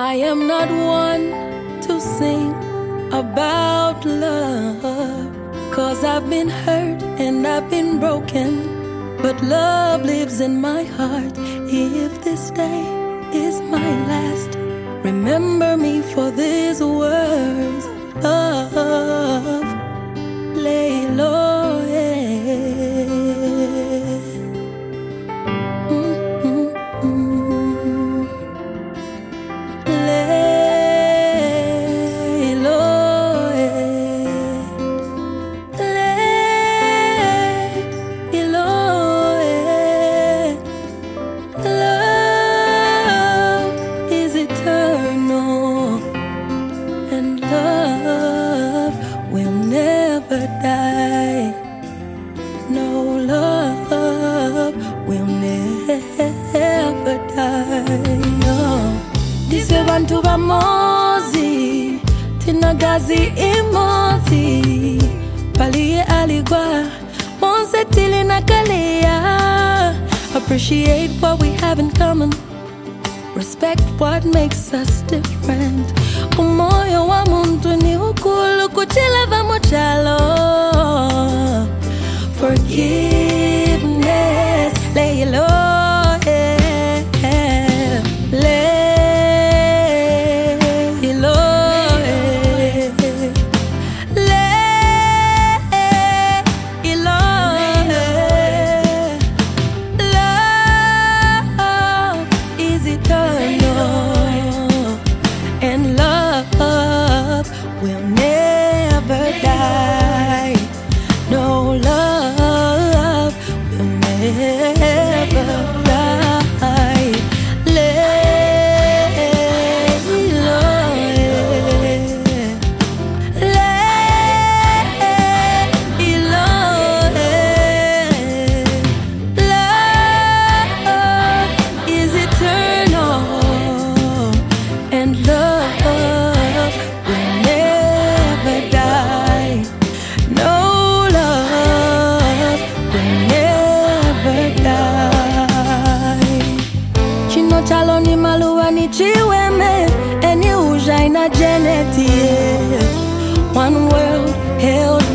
I am not one to sing about love, 'cause I've been hurt and I've been broken, but love lives in my heart. If this day is my last, remember me for these words of lay low. Die. No, love will never die. Oh. Dise bantu bamozi tinagazi imozi paliye aligwa monse tili nakalia. Appreciate what we have in common, respect what makes us different. Umoyo wa muntu ni ukulu kuchila vamochalo. Forgiveness, lay low, lay low, lay low. Love is eternal, and love will never die. No, love will never die. Lay low, lay low. Love is eternal, and love will never die. No, love will never die. Chino chalo ni maluwa ni chiweme, eni uja ina geneti. One world held